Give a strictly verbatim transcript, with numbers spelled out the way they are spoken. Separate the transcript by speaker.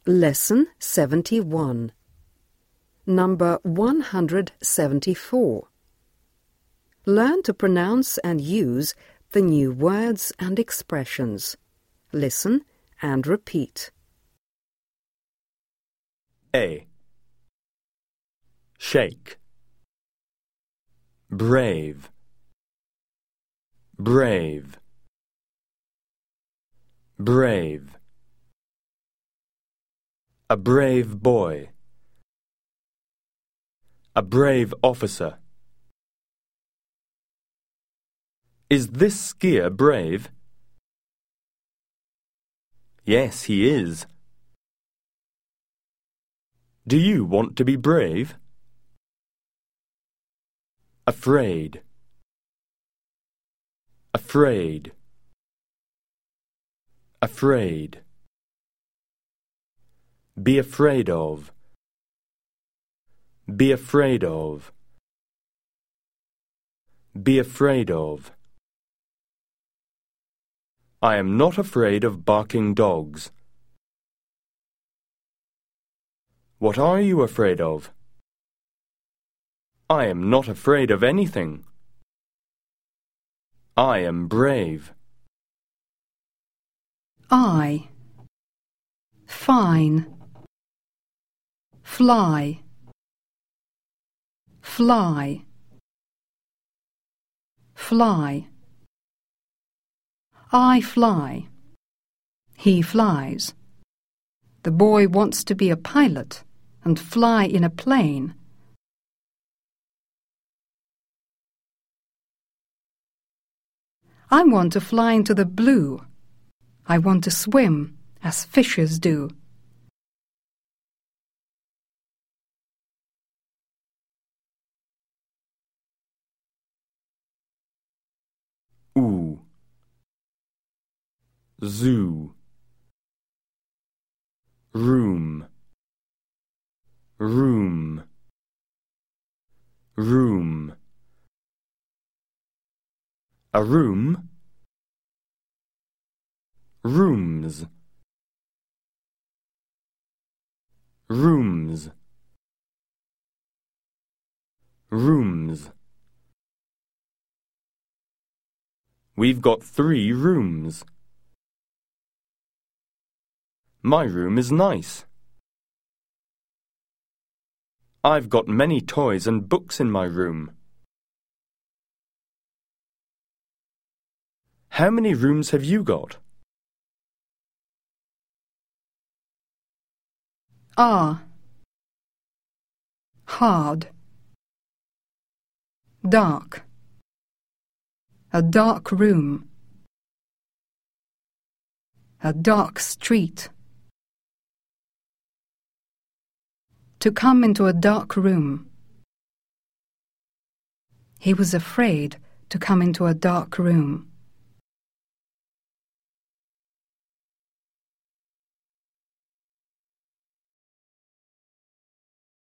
Speaker 1: Lesson seventy-one. Number one hundred seventy-four. Learn to pronounce and use the new words and expressions. Listen and repeat.
Speaker 2: A. Shake. Brave. Brave. Brave. A brave boy. A brave officer. Is this skier brave? Yes, he is. Do you want to be brave? Afraid. Afraid. Afraid. Be afraid of. Be afraid of. Be afraid of. I am not afraid of barking dogs. What are you afraid of? I am not afraid of anything. I am brave.
Speaker 3: I. Fine. Fly. Fly. Fly. I fly. He flies. The boy wants to be a pilot and fly in a plane. I want to fly into the blue. I want to swim as fishes do.
Speaker 2: Ooh. Zoo. Room. Room. Room. A room. Rooms. Rooms. Rooms. We've got three rooms. My room is nice. I've got many toys and books in my room. How many rooms have you got?
Speaker 3: Ah. Hard. Dark. A dark room. A dark street. To come into a dark room. He was afraid to come into a dark room.